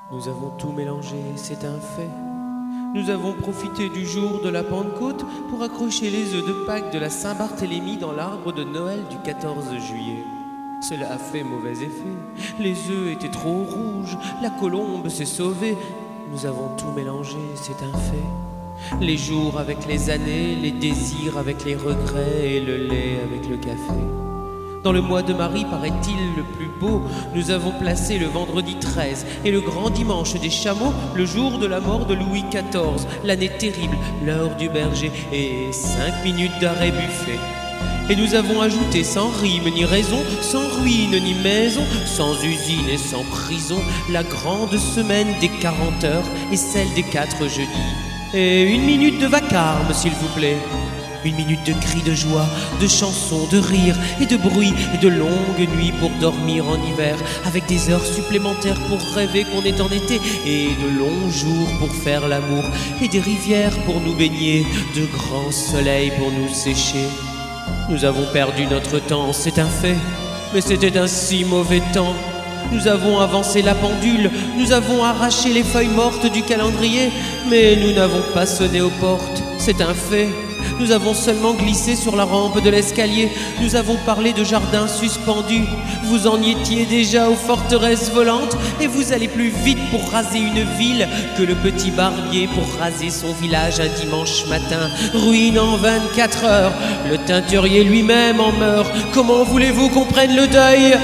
Nous avons tout mélangé, c'est un fait. Nous avons profité du jour de la Pentecôte pour accrocher les œufs de Pâques de la Saint-Barthélemy dans l'arbre de Noël du 14 juillet. Cela a fait mauvais effet. Les œufs étaient trop rouges, la colombe s'est sauvée. Nous avons tout mélangé, c'est un fait. Les jours avec les années, les désirs avec les regrets et le lait avec le café. Dans le mois de Marie, paraît-il le plus beau, nous avons placé le vendredi 13 et le grand dimanche des chameaux, le jour de la mort de Louis XIV, l'année terrible, l'heure du berger et 5 minutes d'arrêt buffet. Et nous avons ajouté sans rime ni raison, sans ruine ni maison, sans usine et sans prison, la grande semaine des 40 heures et celle des 4 jeudis. Et 1 minute de vacarme, s'il vous plaît. 1 minute de cris de joie, de chansons, de rires et de bruit et de longues nuits pour dormir en hiver, avec des heures supplémentaires pour rêver qu'on est en été et de longs jours pour faire l'amour et des rivières pour nous baigner, de grands soleils pour nous sécher. Nous avons perdu notre temps, c'est un fait, mais c'était un si mauvais temps. Nous avons avancé la pendule, nous avons arraché les feuilles mortes du calendrier, mais nous n'avons pas sonné aux portes, c'est un fait. Nous avons seulement glissé sur la rampe de l'escalier. Nous avons parlé de jardins suspendus. Vous en étiez déjà aux forteresses volantes et vous allez plus vite pour raser une ville que le petit barbier pour raser son village un dimanche matin. Ruine en 24 heures. Le teinturier lui-même en meurt. Comment voulez-vous qu'on prenne le deuil ?